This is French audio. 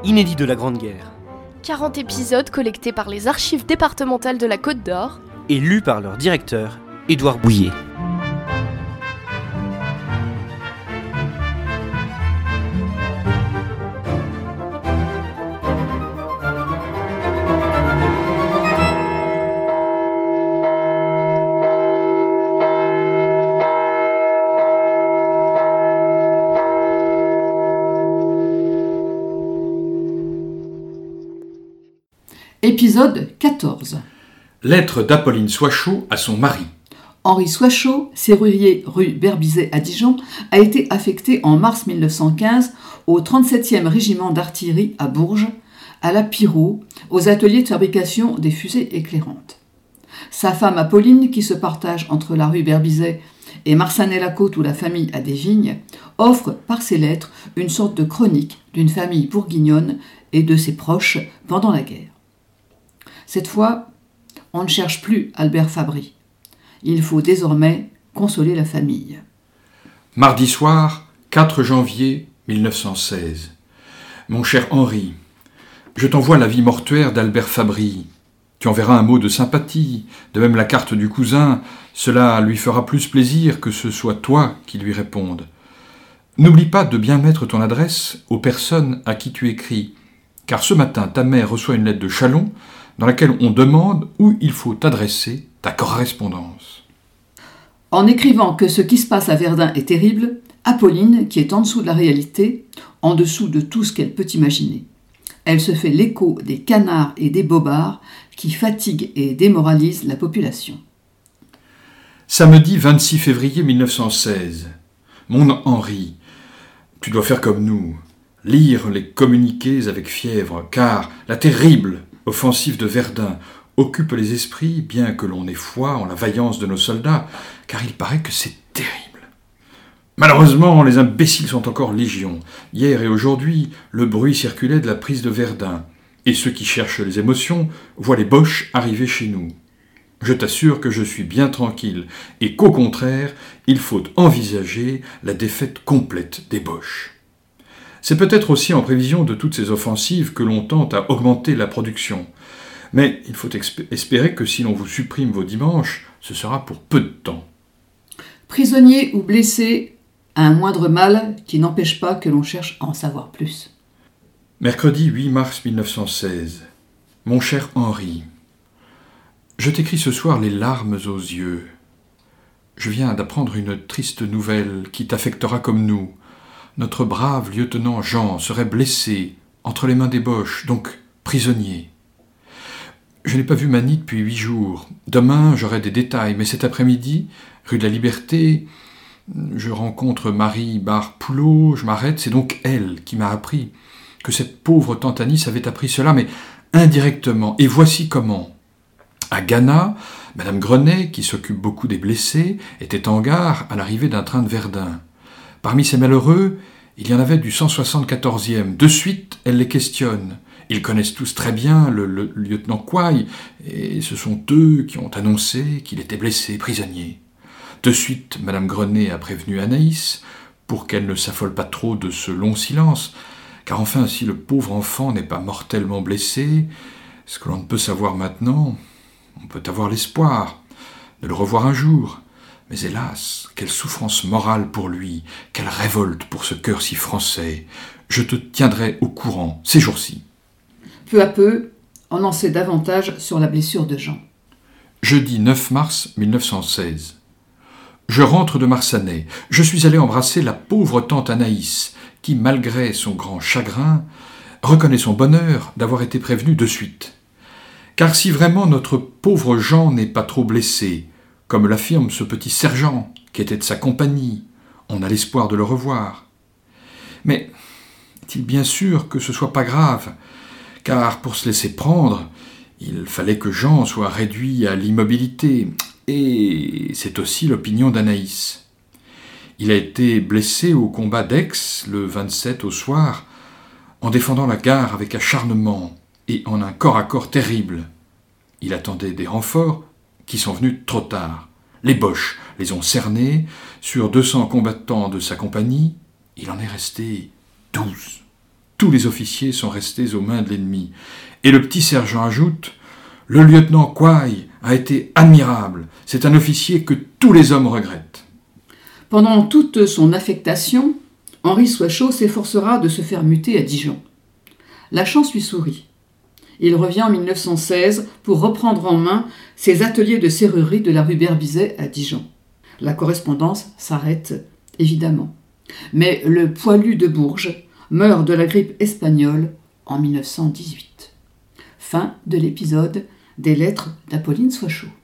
inédits de la Grande Guerre. 40 épisodes collectés par les archives départementales de la Côte d'Or Et lus par leur directeur, Édouard Bouillet. Épisode 14. Lettre d'Apolline Soichaux à son mari. Henri Soichaux, serrurier rue Berbisey à Dijon, a été affecté en mars 1915 au 37e régiment d'artillerie à Bourges, à la Pirot, aux ateliers de fabrication des fusées éclairantes. Sa femme Apolline, qui se partage entre la rue Berbisey et Marsanet-la-Côte où la famille a des vignes, offre par ses lettres une sorte de chronique d'une famille bourguignonne et de ses proches pendant la guerre. Cette fois, on ne cherche plus Albert Fabry. Il faut désormais consoler la famille. Mardi soir, 4 janvier 1916. Mon cher Henri, je t'envoie la vie mortuaire d'Albert Fabry. Tu enverras un mot de sympathie, de même la carte du cousin. Cela lui fera plus plaisir que ce soit toi qui lui réponde. N'oublie pas de bien mettre ton adresse aux personnes à qui tu écris, car ce matin, ta mère reçoit une lettre de Châlons dans laquelle on demande où il faut adresser ta correspondance. En écrivant que ce qui se passe à Verdun est terrible, Apolline, qui est en dessous de la réalité, en dessous de tout ce qu'elle peut imaginer, elle se fait l'écho des canards et des bobards qui fatiguent et démoralisent la population. Samedi 26 février 1916. Mon Henri, tu dois faire comme nous, lire les communiqués avec fièvre, car la terrible offensive de Verdun occupe les esprits, bien que l'on ait foi en la vaillance de nos soldats, car il paraît que c'est terrible. Malheureusement, les imbéciles sont encore légion. Hier et aujourd'hui, le bruit circulait de la prise de Verdun, et ceux qui cherchent les émotions voient les Boches arriver chez nous. Je t'assure que je suis bien tranquille, et qu'au contraire, il faut envisager la défaite complète des Boches. C'est peut-être aussi en prévision de toutes ces offensives que l'on tente à augmenter la production. Mais il faut espérer que si l'on vous supprime vos dimanches, ce sera pour peu de temps. Prisonnier ou blessé, un moindre mal qui n'empêche pas que l'on cherche à en savoir plus. Mercredi 8 mars 1916. Mon cher Henri, je t'écris ce soir les larmes aux yeux. Je viens d'apprendre une triste nouvelle qui t'affectera comme nous. Notre brave lieutenant Jean serait blessé entre les mains des Boches, donc prisonnier. Je n'ai pas vu Manie depuis 8 jours. Demain, j'aurai des détails, mais cet après-midi, rue de la Liberté, je rencontre Marie Barre-Poulot, je m'arrête, c'est donc elle qui m'a appris que cette pauvre tante Anis avait appris cela, mais indirectement, et voici comment. À Gannat, Madame Grenet, qui s'occupe beaucoup des blessés, était en gare à l'arrivée d'un train de Verdun. Parmi ces malheureux, il y en avait du 174e. De suite, elle les questionne. Ils connaissent tous très bien le lieutenant Quoy, et ce sont eux qui ont annoncé qu'il était blessé, prisonnier. De suite, Madame Grenet a prévenu Anaïs, pour qu'elle ne s'affole pas trop de ce long silence, car enfin, si le pauvre enfant n'est pas mortellement blessé, ce que l'on ne peut savoir maintenant, on peut avoir l'espoir de le revoir un jour. Mais hélas, quelle souffrance morale pour lui, quelle révolte pour ce cœur si français. Je te tiendrai au courant ces jours-ci. Peu à peu, on en sait davantage sur la blessure de Jean. Jeudi 9 mars 1916. Je rentre de Marsanet. Je suis allé embrasser la pauvre tante Anaïs, qui, malgré son grand chagrin, reconnaît son bonheur d'avoir été prévenue de suite. Car si vraiment notre pauvre Jean n'est pas trop blessé, comme l'affirme ce petit sergent qui était de sa compagnie, on a l'espoir de le revoir. Mais est-il bien sûr que ce soit pas grave, car pour se laisser prendre, il fallait que Jean soit réduit à l'immobilité, et c'est aussi l'opinion d'Anaïs. Il a été blessé au combat d'Aix, le 27 au soir, en défendant la gare avec acharnement et en un corps à corps terrible. Il attendait des renforts qui sont venus trop tard. Les Boches les ont cernés. Sur 200 combattants de sa compagnie, il en est resté 12. tous les officiers sont restés aux mains de l'ennemi. Et le petit sergent ajoute « Le lieutenant Quaille a été admirable. C'est un officier que tous les hommes regrettent. » Pendant toute son affectation, Henri Soichaux s'efforcera de se faire muter à Dijon. La chance lui sourit. Il revient en 1916 pour reprendre en main ses ateliers de serrurerie de la rue Berbizet à Dijon. La correspondance s'arrête, évidemment. Mais le poilu de Bourges meurt de la grippe espagnole en 1918. Fin de l'épisode des lettres d'Apolline Soichaux.